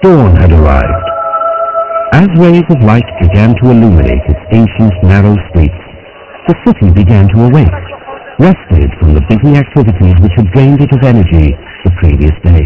Dawn had arrived. As rays of light began to illuminate its ancient narrow streets, the city began to awake, rested from the busy activities which had drained it of energy the previous day.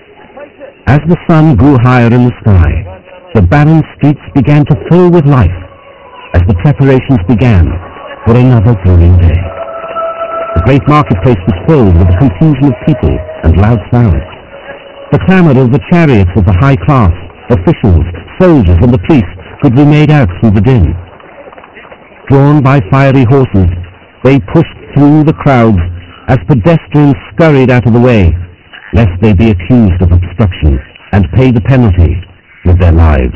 As the sun grew higher in the sky, the barren streets began to fill with life as the preparations began for another thrilling day. The great marketplace was filled with a confusion of people and loud sounds. The clamor of the chariots of the high class, officials, soldiers and the priests could be made out through the din. Drawn by fiery horses, they pushed through the crowds as pedestrians scurried out of the way, lest they be accused of obstruction and pay the penalty with their lives.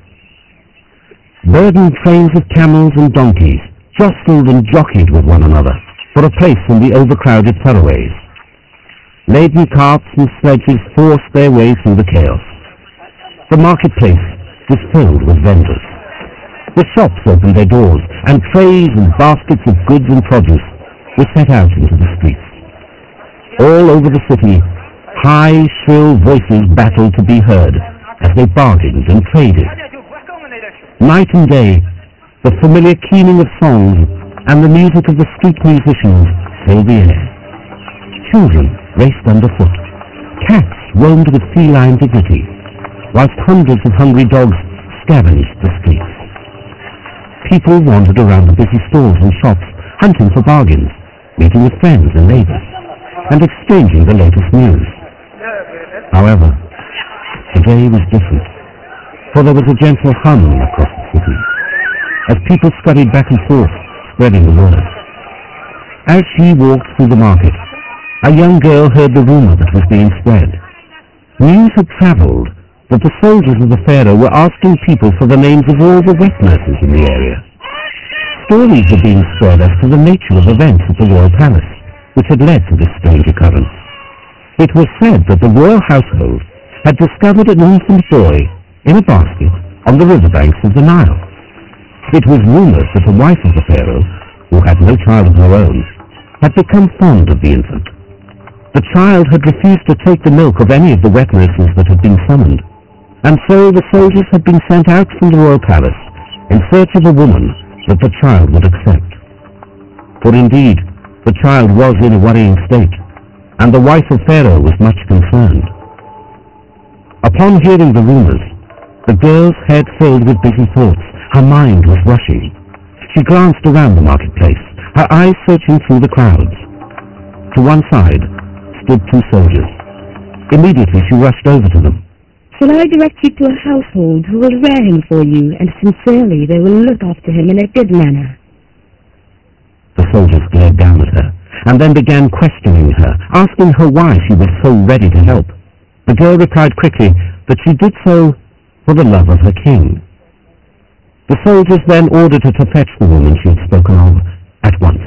Burdened trains of camels and donkeys jostled and jockeyed with one another for a place in the overcrowded thoroughways. Laden carts and sledges forced their way through the chaos. The marketplace was filled with vendors. The shops opened their doors, and trays and baskets of goods and produce were set out into the streets. All over the city, high, shrill voices battled to be heard as they bargained and traded. Night and day, the familiar keening of songs and the music of the street musicians filled the air. Children raced underfoot. Cats roamed with feline dignity, whilst hundreds of hungry dogs scavenged the streets. People wandered around the busy stores and shops, hunting for bargains, meeting with friends and neighbors, and exchanging the latest news. However, today was different, for there was a gentle hum across the city, as people scurried back and forth, spreading the word. As she walked through the market, a young girl heard the rumor that was being spread. News had travelled that the soldiers of the pharaoh were asking people for the names of all the wet nurses in the area. Stories were being spread as to the nature of events at the royal palace, which had led to this strange occurrence. It was said that the royal household had discovered an infant boy in a basket on the riverbanks of the Nile. It was rumoured that the wife of the pharaoh, who had no child of her own, had become fond of the infant. The child had refused to take the milk of any of the wet nurses that had been summoned, and so the soldiers had been sent out from the royal palace in search of a woman that the child would accept. For indeed, the child was in a worrying state, and the wife of Pharaoh was much concerned. Upon hearing the rumours, the girl's head filled with busy thoughts. Her mind was rushing. She glanced around the marketplace, her eyes searching through the crowds. To one side stood two soldiers. Immediately she rushed over to them. Shall I direct you to a household who will rear him for you, and sincerely they will look after him in a good manner? The soldiers glared down at her, and then began questioning her, asking her why she was so ready to help. The girl replied quickly that she did so for the love of her king. The soldiers then ordered her to fetch the woman she had spoken of at once.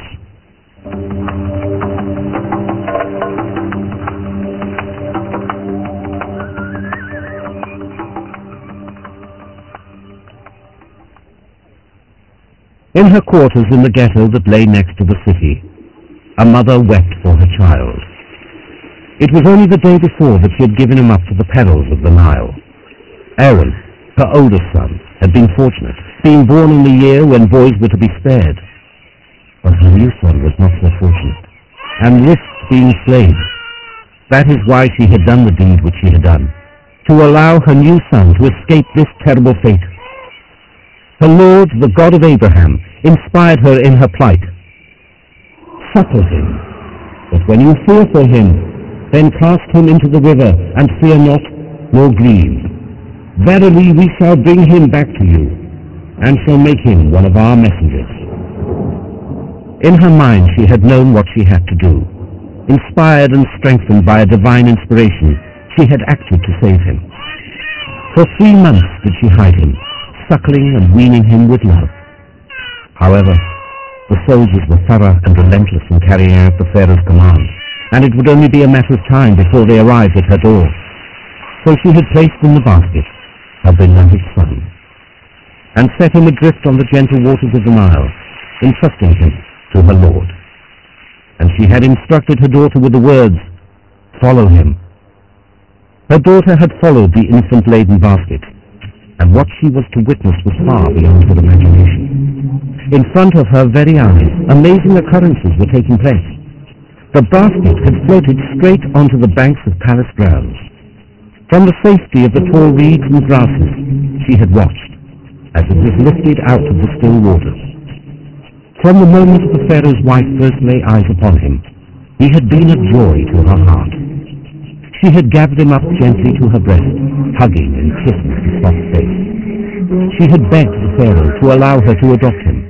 In her quarters in the ghetto that lay next to the city, a mother wept for her child. It was only the day before that she had given him up to the perils of the Nile. Aaron, her oldest son, had been fortunate, being born in the year when boys were to be spared. But her new son was not so fortunate, and risked being slain. That is why she had done the deed which she had done, to allow her new son to escape this terrible fate. Her Lord, the God of Abraham, inspired her in her plight. Suckle him, but when you fear for him, then cast him into the river, and fear not, nor grieve. Verily we shall bring him back to you, and shall make him one of our messengers. In her mind she had known what she had to do. Inspired and strengthened by a divine inspiration, she had acted to save him. For 3 months did she hide him, suckling and weaning him with love. However, the soldiers were thorough and relentless in carrying out the Pharaoh's command, and it would only be a matter of time before they arrived at her door. So she had placed in the basket her beloved son, and set him adrift on the gentle waters of the Nile, entrusting him to her Lord. And she had instructed her daughter with the words, "Follow him, Her daughter had followed the infant-laden basket, and what she was to witness was far beyond her imagination. In front of her very eyes, amazing occurrences were taking place. The basket had floated straight onto the banks of palace grounds. From the safety of the tall reeds and grasses, she had watched as it was lifted out of the still waters. From the moment the Pharaoh's wife first lay eyes upon him, he had been a joy to her heart. She had gathered him up gently to her breast, hugging and kissing his soft face. She had begged the Pharaoh to allow her to adopt him.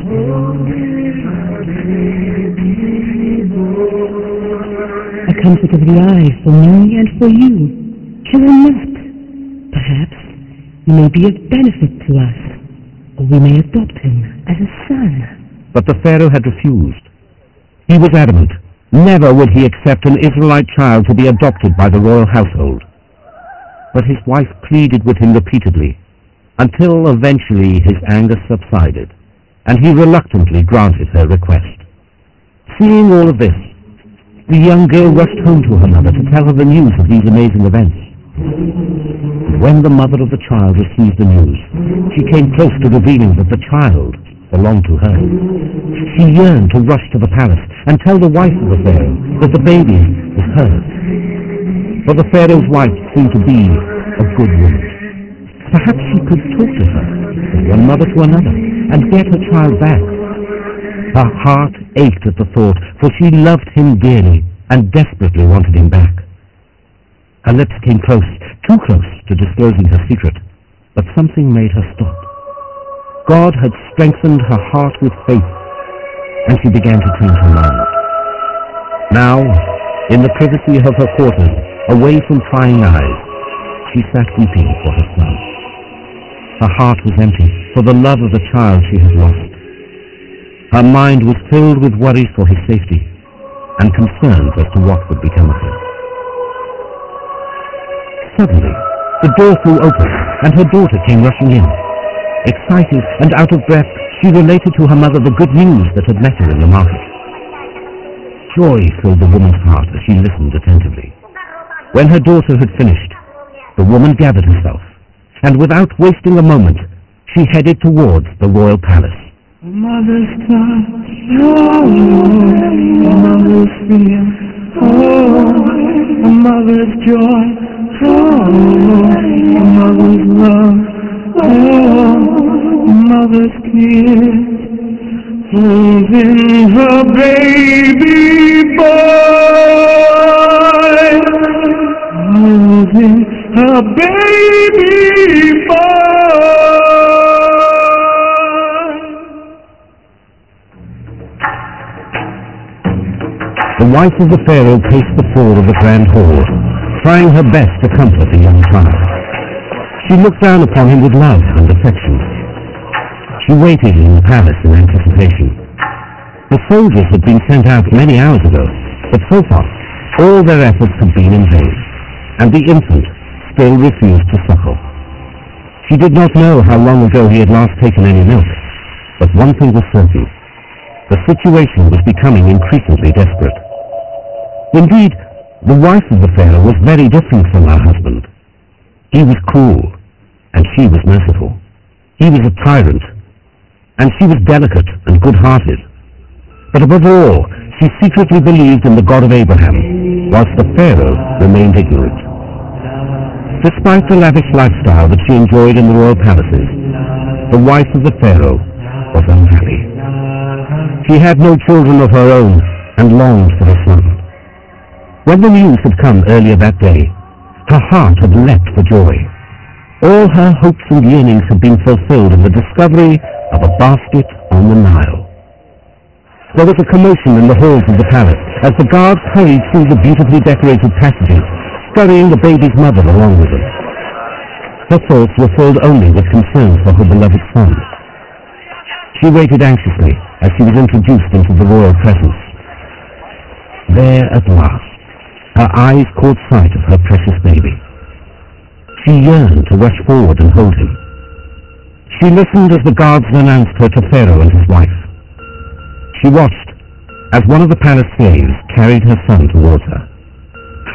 A comfort of the eye for me and for you. Kill him not. Perhaps he may be of benefit to us, or we may adopt him as a son. But the Pharaoh had refused. He was adamant. Never would he accept an Israelite child to be adopted by the royal household. But his wife pleaded with him repeatedly, until eventually his anger subsided, and he reluctantly granted her request. Seeing all of this, the young girl rushed home to her mother to tell her the news of these amazing events. When the mother of the child received the news, she came close to revealing that the child belonged to her. She yearned to rush to the palace and tell the wife of the Pharaoh that the baby was hers. For the Pharaoh's wife seemed to be a good woman. Perhaps she could talk to her, from one mother to another, and get her child back. Her heart ached at the thought, for she loved him dearly and desperately wanted him back. Her lips came close, too close to disclosing her secret, but something made her stop. God had strengthened her heart with faith, and she began to change her mind. Now, in the privacy of her quarters, away from prying eyes, she sat weeping for her son. Her heart was empty for the love of the child she had lost. Her mind was filled with worries for his safety, and concerns as to what would become of him. Suddenly, the door flew open, and her daughter came rushing in. Excited and out of breath, she related to her mother the good news that had met her in the market. Joy filled the woman's heart as she listened attentively. When her daughter had finished, the woman gathered herself, and without wasting a moment, she headed towards the royal palace. A mother's touch, oh, a mother's fear, oh, a mother's joy, oh, a mother's love. Oh, mother's tears, holding her baby boy, holding her baby boy. The wife of the Pharaoh paced the floor of the grand hall, trying her best to comfort the young child. She looked down upon him with love and affection. She waited in the palace in anticipation. The soldiers had been sent out many hours ago, but so far all their efforts had been in vain, and the infant still refused to suckle. She did not know how long ago he had last taken any milk, but one thing was certain. The situation was becoming increasingly desperate. Indeed, the wife of the Pharaoh was very different from her husband. He was cruel, and she was merciful. He was a tyrant, and she was delicate and good-hearted. But above all, she secretly believed in the God of Abraham, whilst the Pharaoh remained ignorant. Despite the lavish lifestyle that she enjoyed in the royal palaces, the wife of the Pharaoh was unhappy. She had no children of her own and longed for a son. When the news had come earlier that day, her heart had leapt for joy. All her hopes and yearnings had been fulfilled in the discovery of a basket on the Nile. There was a commotion in the halls of the palace as the guards hurried through the beautifully decorated passages, scurrying the baby's mother along with them. Her thoughts were filled only with concerns for her beloved son. She waited anxiously as she was introduced into the royal presence. There at last, her eyes caught sight of her precious baby. She yearned to rush forward and hold him. She listened as the guards announced her to Pharaoh and his wife. She watched as one of the palace slaves carried her son towards her.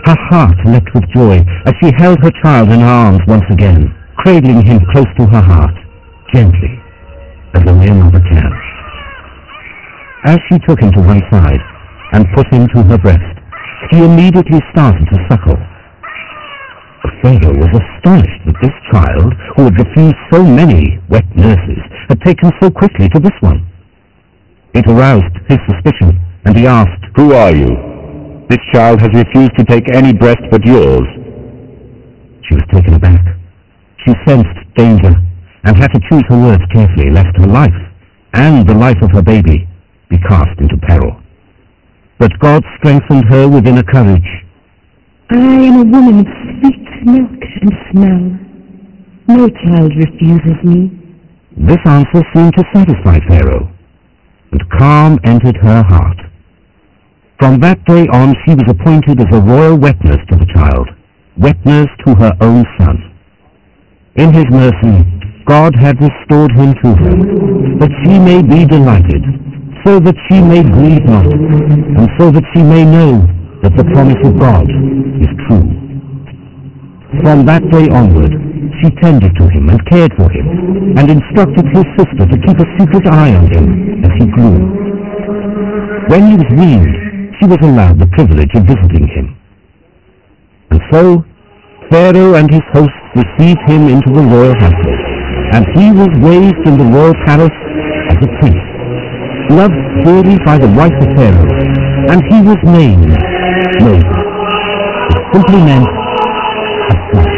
Her heart leapt with joy as she held her child in her arms once again, cradling him close to her heart, gently, as only a mother can. As she took him to one side and put him to her breast, he immediately started to suckle. The Pharaoh was astonished that this child, who had refused so many wet nurses, had taken so quickly to this one. It aroused his suspicion, and he asked, "Who are you? This child has refused to take any breast but yours." She was taken aback. She sensed danger and had to choose her words carefully, lest her life and the life of her baby be cast into peril. But God strengthened her within a courage. I am a woman of sweet milk and smell. No child refuses me. This answer seemed to satisfy Pharaoh, and calm entered her heart. From that day on, she was appointed as a royal wet nurse to the child, wet nurse to her own son. In his mercy, God had restored him to her, that she may be delighted, so that she may grieve not, and so that she may know that the promise of God is true. From that day onward, she tended to him and cared for him, and instructed his sister to keep a secret eye on him as he grew. When he was weaned, she was allowed the privilege of visiting him. And so, Pharaoh and his hosts received him into the royal household, and he was raised in the royal palace as a prince, loved dearly by the wife of Pharaoh, and he was named Moses, which simply meant a son.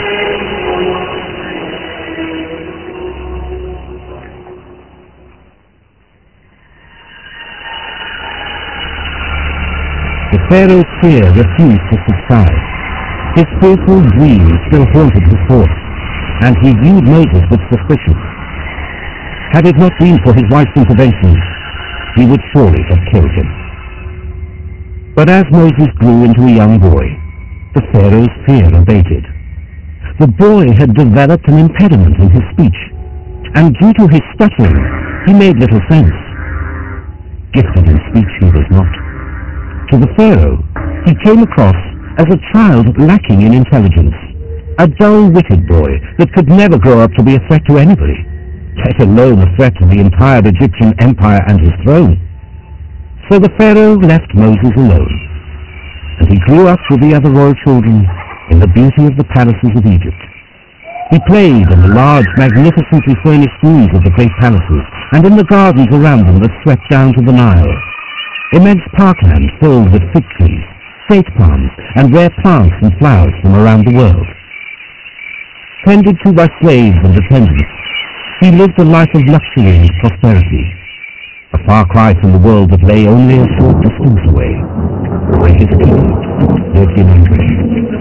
The Pharaoh's fear refused to subside. His fearful dreams still haunted his thoughts, and he viewed Moses with suspicion. Had it not been for his wife's intervention, he would surely have killed him. But as Moses grew into a young boy, the Pharaoh's fear abated. The boy had developed an impediment in his speech, and due to his stuttering, he made little sense. Gifted in speech he was not. To the Pharaoh, he came across as a child lacking in intelligence, a dull-witted boy that could never grow up to be a threat to anybody, let alone a threat to the entire Egyptian empire and his throne. So the Pharaoh left Moses alone, and he grew up with the other royal children in the beauty of the palaces of Egypt. He played in the large, magnificently furnished rooms of the great palaces, and in the gardens around them that swept down to the Nile. Immense parkland filled with fig trees, date palms, and rare plants and flowers from around the world. Tended to by slaves and attendants, he lived a life of luxury and prosperity, a far cry from the world that lay only a short distance away, where his people lived in anguish.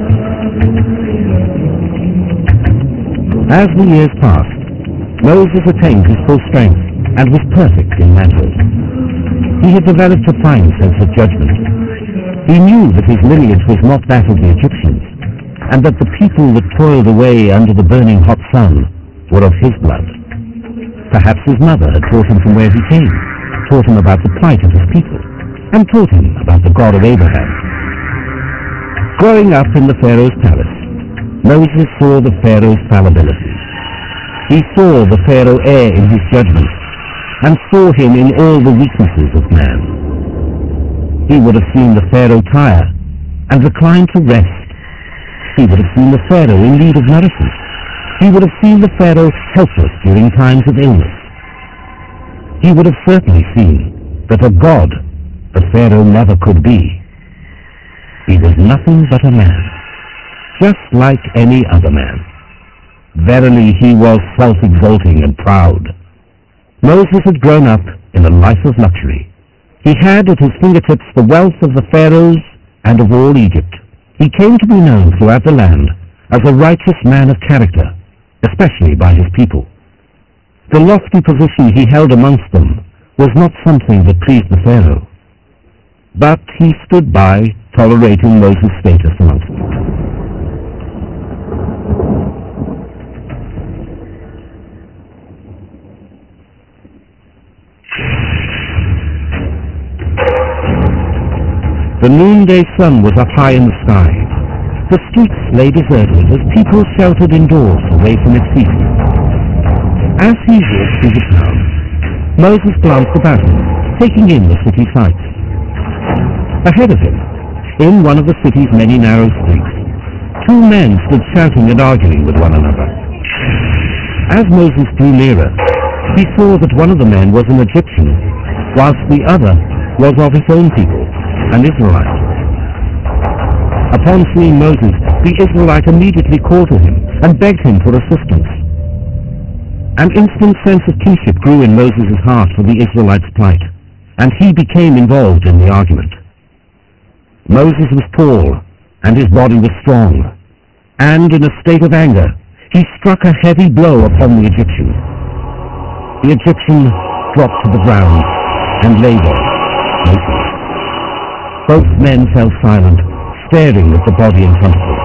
As the years passed, Moses attained his full strength and was perfect in manhood. He had developed a fine sense of judgment. He knew that his lineage was not that of the Egyptians, and that the people that toiled away under the burning hot sun were of his blood. Perhaps his mother had taught him from where he came, taught him about the plight of his people, and taught him about the God of Abraham. Growing up in the Pharaoh's palace, Moses saw the Pharaoh's fallibility. He saw the Pharaoh err in his judgment, and saw him in all the weaknesses of man. He would have seen the Pharaoh tire and recline to rest. He would have seen the Pharaoh in need of nourishment. He would have seen the Pharaoh helpless during times of illness. He would have certainly seen that a god the Pharaoh never could be. He was nothing but a man, just like any other man. Verily he was self-exalting and proud. Moses had grown up in a life of luxury. He had at his fingertips the wealth of the pharaohs and of all Egypt. He came to be known throughout the land as a righteous man of character, especially by his people. The lofty position he held amongst them was not something that pleased the Pharaoh, but he stood by, tolerating Moses' status amongst them. The noonday sun was up high in the sky, The streets lay deserted as people sheltered indoors away from its feast. As he walked through the town, Moses glanced about him, taking in the city sights. Ahead of him, in one of the city's many narrow streets, two men stood shouting and arguing with one another. As Moses drew nearer, he saw that one of the men was an Egyptian, whilst the other was of his own people, an Israelite. Upon seeing Moses, the Israelite immediately called to him and begged him for assistance. An instant sense of kinship grew in Moses' heart for the Israelite's plight, and he became involved in the argument. Moses was tall, and his body was strong, and in a state of anger, he struck a heavy blow upon the Egyptian. The Egyptian dropped to the ground and lay there, motionless. Both men fell silent, staring at the body in front of them.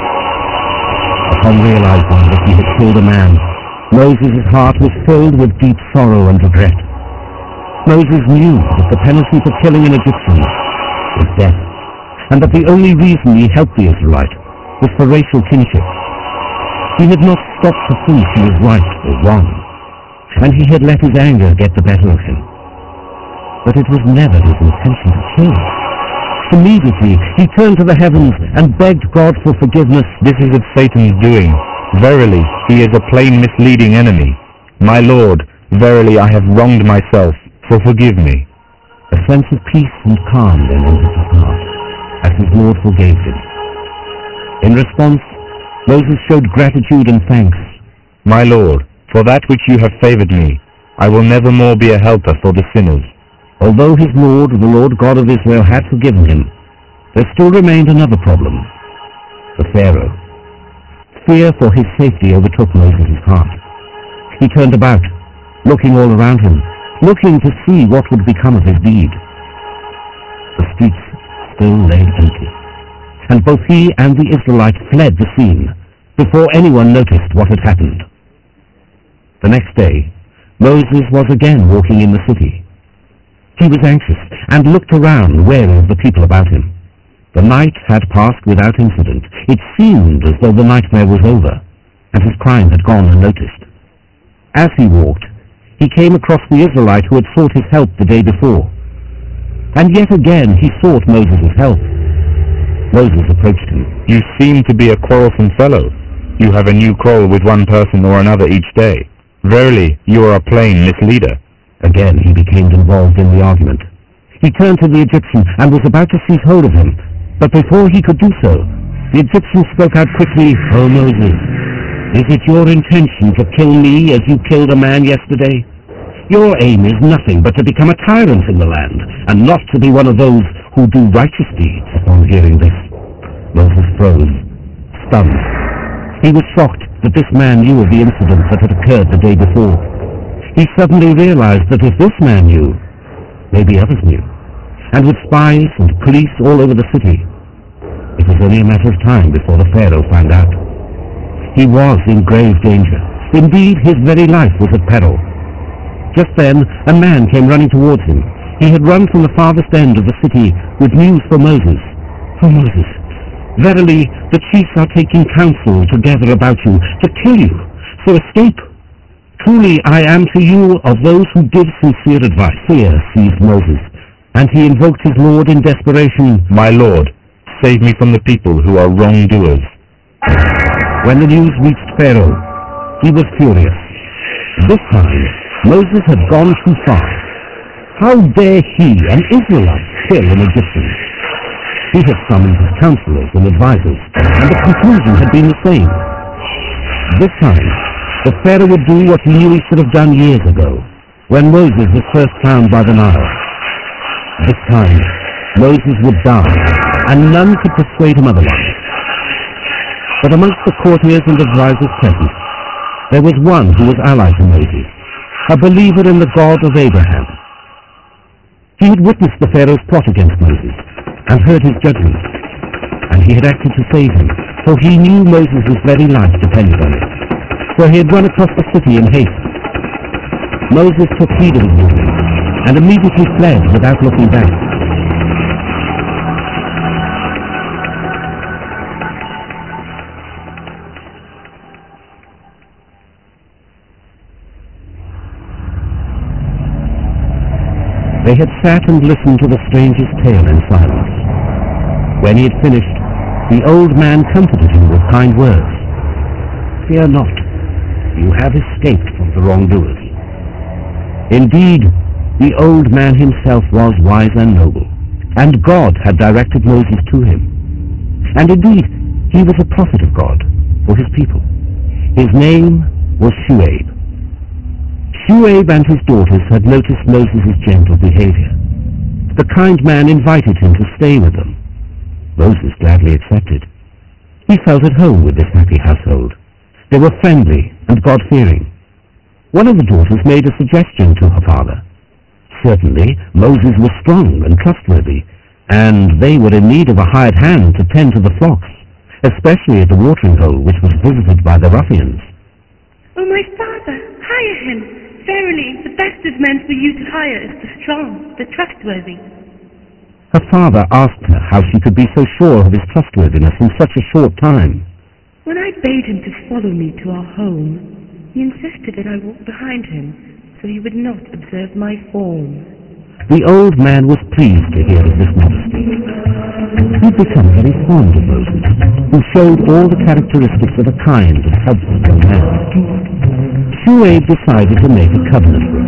Upon realizing that he had killed a man, Moses' heart was filled with deep sorrow and regret. Moses knew that the penalty for killing an Egyptian was death, and that the only reason he helped the Israelite was for racial kinship. He had not stopped to think he was right or wrong, and he had let his anger get the better of him. But it was never his intention to kill. Immediately, he turned to the heavens and begged God for forgiveness. This is of Satan's doing. Verily, he is a plain misleading enemy. My Lord, verily I have wronged myself, so forgive me. A sense of peace and calm then entered his heart, as his Lord forgave him. In response, Moses showed gratitude and thanks. My Lord, for that which you have favored me, I will never more be a helper for the sinners. Although his Lord, the Lord God of Israel, had forgiven him, there still remained another problem: the Pharaoh. Fear for his safety overtook Moses' heart. He turned about, looking all around him, looking to see what would become of his deed. The streets still lay empty, and both he and the Israelite fled the scene before anyone noticed what had happened. The next day, Moses was again walking in the city. He was anxious and looked around, wary of the people about him. The night had passed without incident. It seemed as though the nightmare was over, and his crime had gone unnoticed. As he walked, he came across the Israelite who had sought his help the day before. And yet again he sought Moses' help. Moses approached him. You seem to be a quarrelsome fellow. You have a new quarrel with one person or another each day. Verily, you are a plain misleader. Again he became involved in the argument. He turned to the Egyptian and was about to seize hold of him, but before he could do so, the Egyptian spoke out quickly, "O Moses, is it your intention to kill me as you killed a man yesterday? Your aim is nothing but to become a tyrant in the land, and not to be one of those who do righteous deeds." Upon hearing this, Moses froze, stunned. He was shocked that this man knew of the incident that had occurred the day before. He suddenly realized that if this man knew, maybe others knew, and with spies and police all over the city, it was only a matter of time before the Pharaoh found out. He was in grave danger. Indeed, his very life was at peril. Just then, a man came running towards him. He had run from the farthest end of the city with news for Moses. "Oh, Moses, verily the chiefs are taking counsel together about you to kill you, so escape. Truly I am to you of those who give sincere advice." Fear seized Moses, and he invoked his Lord in desperation. My Lord, save me from the people who are wrongdoers. When the news reached Pharaoh, he was furious. This time, Moses had gone too far. How dare he, an Israelite, kill an Egyptian? He had summoned his counselors and advisors, and the conclusion had been the same. This time, the Pharaoh would do what he knew he should have done years ago, when Moses was first found by the Nile. This time, Moses would die, and none could persuade him otherwise. But amongst the courtiers and advisors present, there was one who was allied to Moses, a believer in the God of Abraham. He had witnessed the Pharaoh's plot against Moses, and heard his judgment, and he had acted to save him, for he knew Moses' very life depended on it. So he had run across the city in haste. Moses took heed of his warning, and immediately fled without looking back. They had sat and listened to the stranger's tale in silence. When he had finished, the old man comforted him with kind words. "Fear not, you have escaped from the wrongdoers." Indeed, the old man himself was wise and noble, and God had directed Moses to him. And indeed, he was a prophet of God for his people. His name was Shuaib. Shuaib and his daughters had noticed Moses' gentle behavior. The kind man invited him to stay with them. Moses gladly accepted. He felt at home with this happy household. They were friendly and God-fearing. One of the daughters made a suggestion to her father. Certainly, Moses was strong and trustworthy, and they were in need of a hired hand to tend to the flocks, especially at the watering hole which was visited by the ruffians. "Oh, my father, hire him. Verily, the best of men for you to hire is the strong, the trustworthy." Her father asked her how she could be so sure of his trustworthiness in such a short time. "When I bade him to follow me to our home, he insisted that I walk behind him, so he would not observe my form." The old man was pleased to hear of this modesty. He had become very fond of Moses, who showed all the characteristics of a kind and helpful young man. Shuaib decided to make a covenant with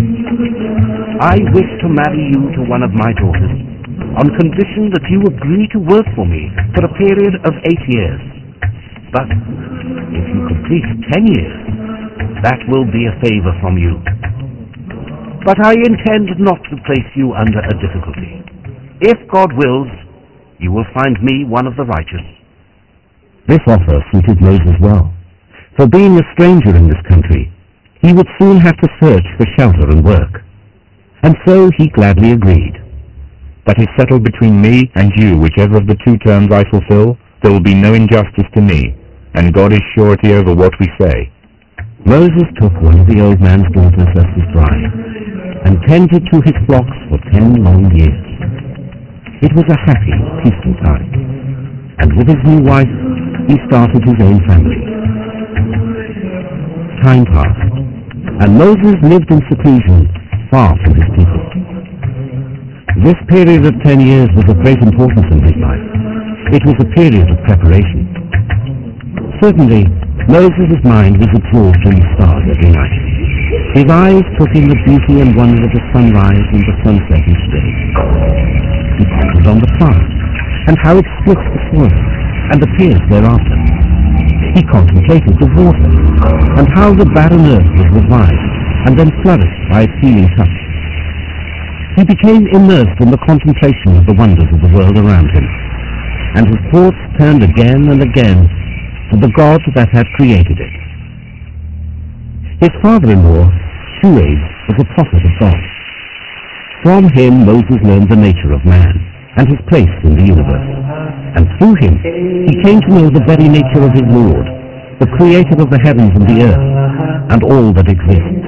him. "I wish to marry you to one of my daughters, on condition that you agree to work for me for a period of 8 years. But if you complete 10 years, that will be a favor from you. But I intend not to place you under a difficulty. If God wills, you will find me one of the righteous." This offer suited Moses well, for being a stranger in this country, he would soon have to search for shelter and work. And so he gladly agreed. That is settled between me and you. Whichever of the two terms I fulfill, there will be no injustice to me, and God is surety over what we say. Moses took one of the old man's daughters as his bride, and tended to his flocks for 10 long years. It was a happy, peaceful time, and with his new wife, he started his own family. Time passed, and Moses lived in seclusion, far from his people. This period of 10 years was of great importance in his life. It was a period of preparation. Certainly, Moses' mind was absorbed in the stars every night. His eyes took in the beauty and wonder of the sunrise and the sunset each day. He pondered on the plant, and how it splits the soil, and appears thereafter. He contemplated the water, and how the barren earth was revived, and then flourished by its healing touch. He became immersed in the contemplation of the wonders of the world around him, and his thoughts turned again and again to the God that had created it. His father-in-law, Shuaib, was a prophet of God. From him Moses learned the nature of man and his place in the universe, and through him he came to know the very nature of his Lord, the creator of the heavens and the earth, and all that exists.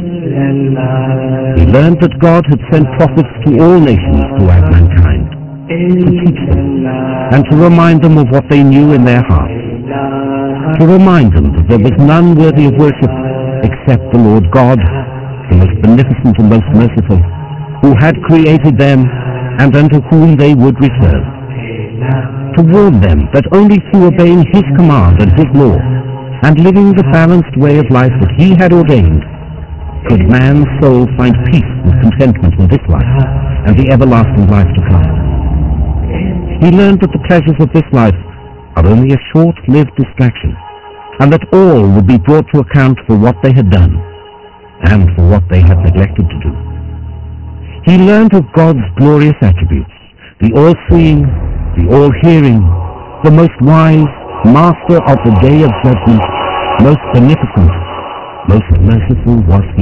He learned that God had sent prophets to all nations throughout mankind, to teach them, and to remind them of what they knew in their hearts, to remind them that there was none worthy of worship except the Lord God, the most beneficent and most merciful, who had created them and unto whom they would return, to warn them that only through obeying his command and his law, and living the balanced way of life that he had ordained, could man's soul find peace and contentment in this life and the everlasting life to come. He learned that the pleasures of this life are only a short-lived distraction, and that all would be brought to account for what they had done and for what they had neglected to do. He learned of God's glorious attributes, the all-seeing, the all-hearing, the most wise, master of the day of judgment, most beneficent, most merciful was he.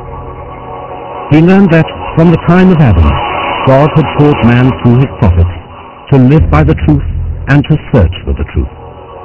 He learned that from the time of Adam, God had taught man through his prophets to live by the truth and to search for the truth.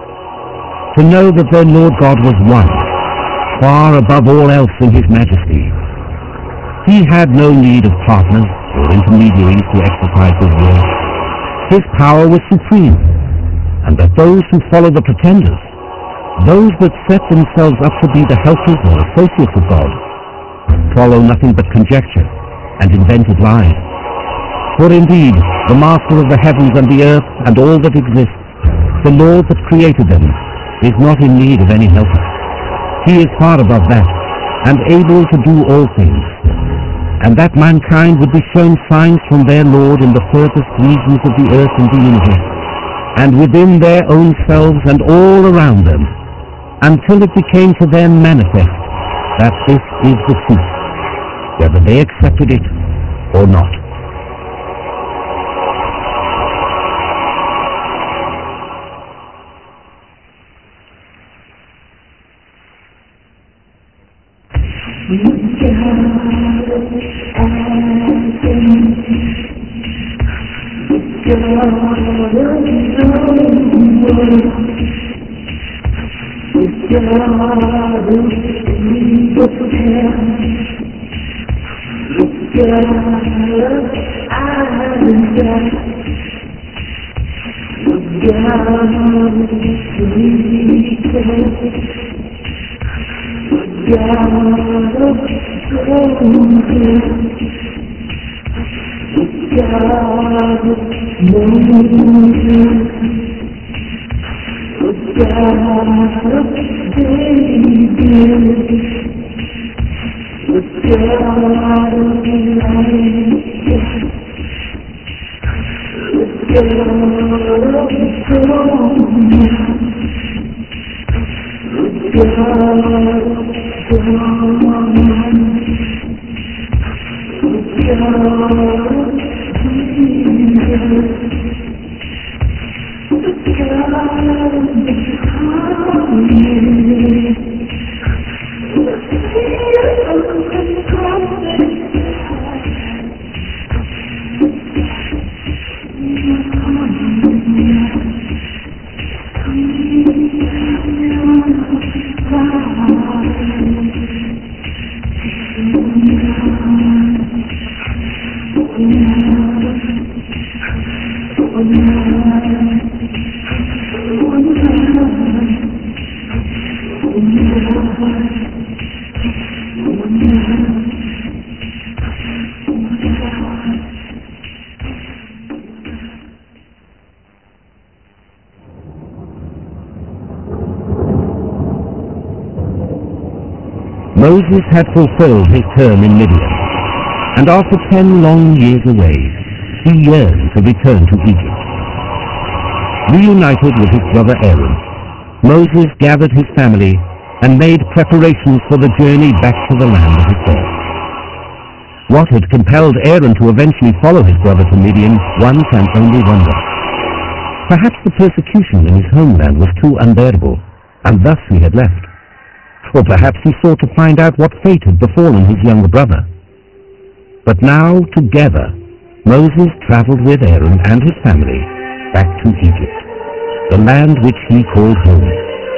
To know that their Lord God was one, far above all else in his majesty. He had no need of partners or intermediaries to exercise his will. His power was supreme, and that those who follow the pretenders, those that set themselves up to be the helpers or associates of God, follow nothing but conjecture, and invented lies. For indeed, the Master of the heavens and the earth and all that exists, the Lord that created them, is not in need of any helper. He is far above that, and able to do all things. And that mankind would be shown signs from their Lord in the furthest regions of the earth and the universe, and within their own selves and all around them, until it became to them manifest that this is the truth, whether they accepted it or not. Moses had fulfilled his term in Midian, and after 10 long years away, he yearned to return to Egypt. Reunited with his brother Aaron, Moses gathered his family and made preparations for the journey back to the land of his birth. What had compelled Aaron to eventually follow his brother to Midian, one can only wonder. Perhaps the persecution in his homeland was too unbearable, and thus he had left. Or perhaps he sought to find out what fate had befallen his younger brother. But now, together, Moses traveled with Aaron and his family back to Egypt, the land which he called home.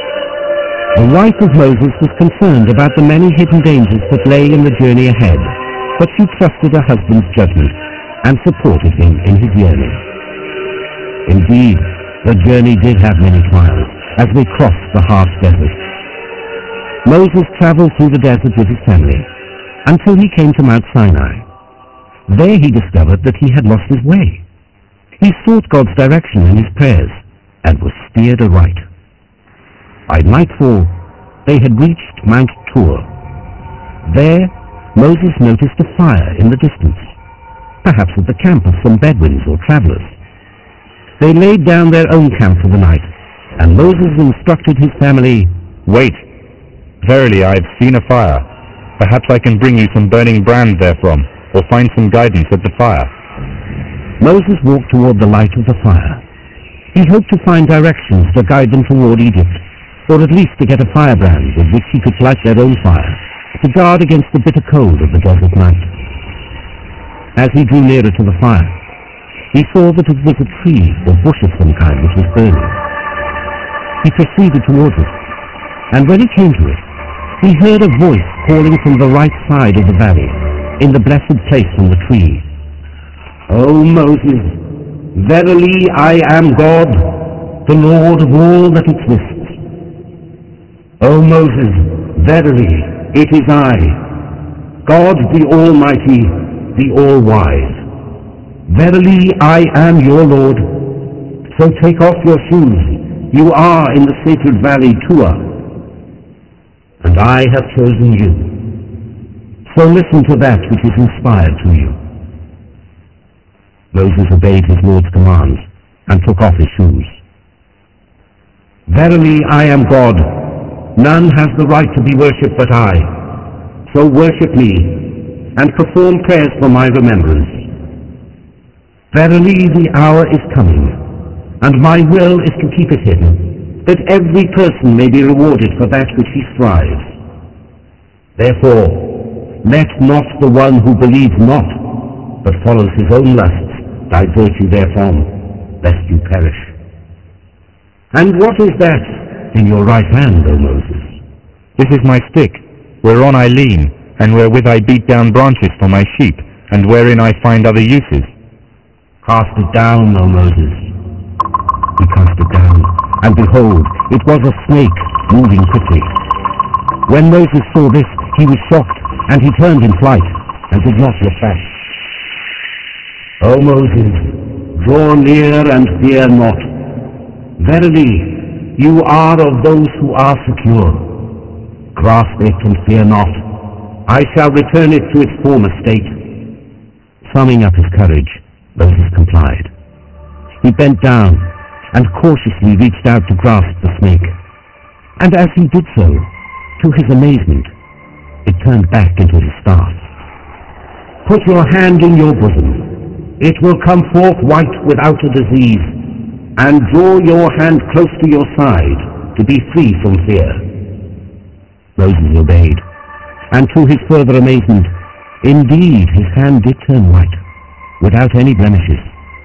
The wife of Moses was concerned about the many hidden dangers that lay in the journey ahead, but she trusted her husband's judgment and supported him in his yearning. Indeed, the journey did have many trials as they crossed the harsh desert. Moses traveled through the desert with his family until he came to Mount Sinai. There he discovered that he had lost his way. He sought God's direction in his prayers and was steered aright. By nightfall, they had reached Mount Tur. There, Moses noticed a fire in the distance, perhaps at the camp of some Bedouins or travelers. They laid down their own camp for the night, and Moses instructed his family, "Wait. Verily, I have seen a fire. Perhaps I can bring you some burning brand therefrom, or find some guidance at the fire." Moses walked toward the light of the fire. He hoped to find directions to guide them toward Egypt, or at least to get a firebrand with which he could light their own fire, to guard against the bitter cold of the desert night. As he drew nearer to the fire, he saw that it was a tree or bush of some kind which was burning. He proceeded towards it, and when he came to it, he heard a voice calling from the right side of the valley, in the blessed place on the tree. "O Moses, verily I am God, the Lord of all that exists. O Moses, verily it is I, God the Almighty, the All-Wise. Verily, I am your Lord. So take off your shoes. You are in the sacred valley Tua, and I have chosen you. So listen to that which is inspired to you. Moses obeyed his Lord's commands and took off his shoes. Verily, I am God. None has the right to be worshipped but I. So worship me and perform prayers for my remembrance. Verily, the hour is coming, and my will is to keep it hidden, that every person may be rewarded for that which he strives. Therefore, let not the one who believes not, but follows his own lusts, divert you therefrom, lest you perish. And what is that in your right hand, O Moses? This is my stick, whereon I lean, and wherewith I beat down branches for my sheep, and wherein I find other uses. Cast it down, O Moses. He cast it down, and behold, it was a snake, moving quickly. When Moses saw this, he was shocked, and he turned in flight, and did not look back. O Moses, draw near and fear not. Verily, you are of those who are secure. Grasp it and fear not. I shall return it to its former state. Summing up his courage, Moses complied. He bent down and cautiously reached out to grasp the snake. And as he did so, to his amazement, it turned back into his staff. Put your hand in your bosom. It will come forth white without a disease, and draw your hand close to your side to be free from fear. Moses obeyed, and to his further amazement, indeed his hand did turn white, without any blemishes.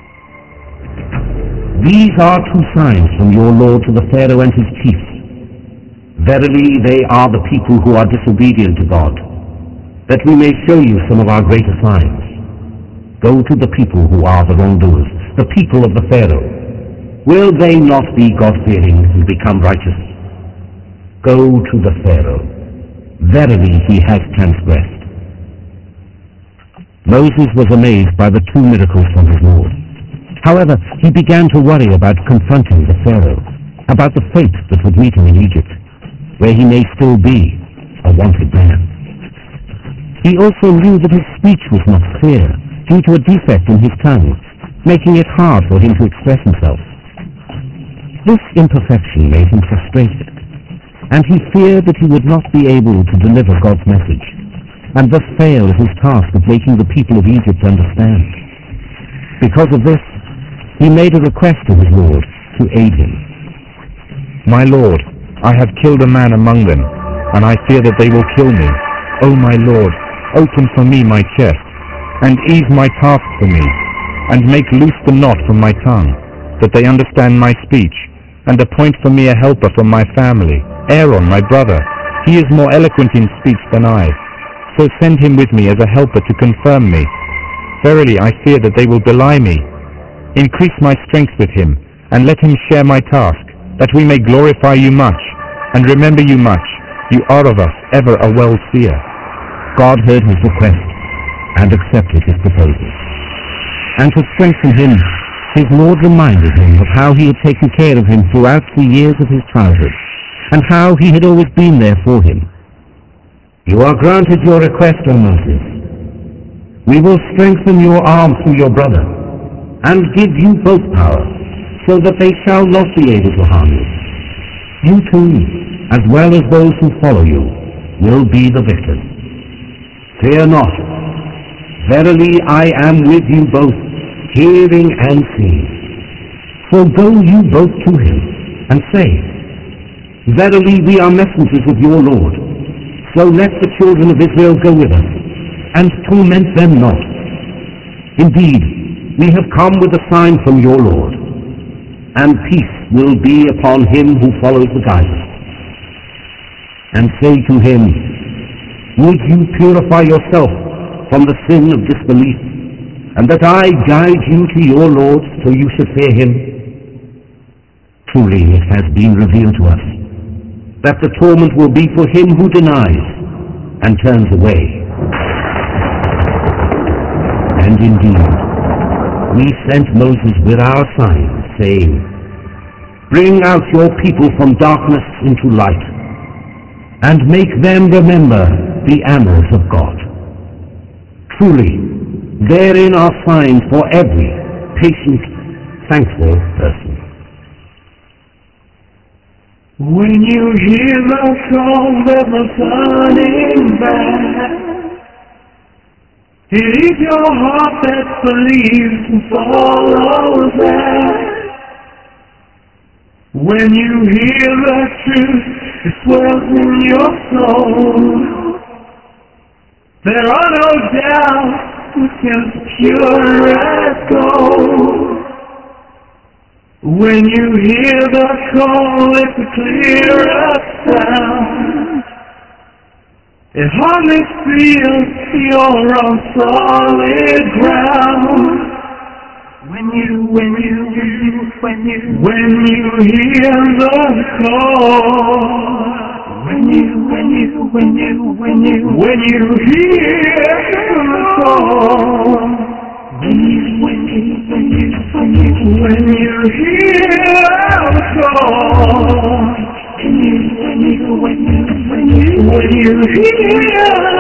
These are two signs from your Lord to the Pharaoh and his chiefs. Verily, they are the people who are disobedient to God, that we may show you some of our greater signs. Go to the people who are the wrongdoers, the people of the Pharaoh. Will they not be God-fearing and become righteous? Go to the Pharaoh. Verily, he has transgressed. Moses was amazed by the two miracles from his Lord. However, he began to worry about confronting the Pharaoh, about the fate that would meet him in Egypt, where he may still be a wanted man. He also knew that his speech was not clear, due to a defect in his tongue, making it hard for him to express himself. This imperfection made him frustrated, and he feared that he would not be able to deliver God's message, and thus fail at his task of making the people of Egypt understand. Because of this, he made a request to his Lord to aid him. My Lord, I have killed a man among them, and I fear that they will kill me. O my Lord, open for me my chest, and ease my task for me, and make loose the knot from my tongue, that they understand my speech, and appoint for me a helper from my family, Aaron my brother. He is more eloquent in speech than I, so send him with me as a helper to confirm me. Verily I fear that they will belie me. Increase my strength with him, and let him share my task, that we may glorify you much, and remember you much. You are of us ever a well-seer. God heard his request, and accepted his proposal. And to strengthen him, his Lord reminded him of how he had taken care of him throughout the years of his childhood, and how he had always been there for him. You are granted your request, O Moses. We will strengthen your arm through your brother, and give you both power, so that they shall not be able to harm you. You too, as well as those who follow you, will be the victors. Fear not. Verily I am with you both, hearing and seeing. So go you both to him, and say, Verily we are messengers of your Lord. So let the children of Israel go with us, and torment them not. Indeed, we have come with a sign from your Lord, and peace will be upon him who follows the guidance. And say to him, Would you purify yourself from the sin of disbelief, and that I guide you to your Lord, so you should fear him? Truly it has been revealed to us, that the torment will be for him who denies and turns away. And indeed, we sent Moses with our signs, saying, "Bring out your people from darkness into light, and make them remember the amors of God." Truly, therein are signs for every patient, thankful person. When you hear the call of the turning back, it is your heart that believes and follows that. When you hear the truth, it swells in your soul. There are no doubts, it's pure as gold. When you hear the call, it's a clear sound. It hardly feels you're on solid ground. When you hear the call. When you hear the call. When you hear the call. When you hear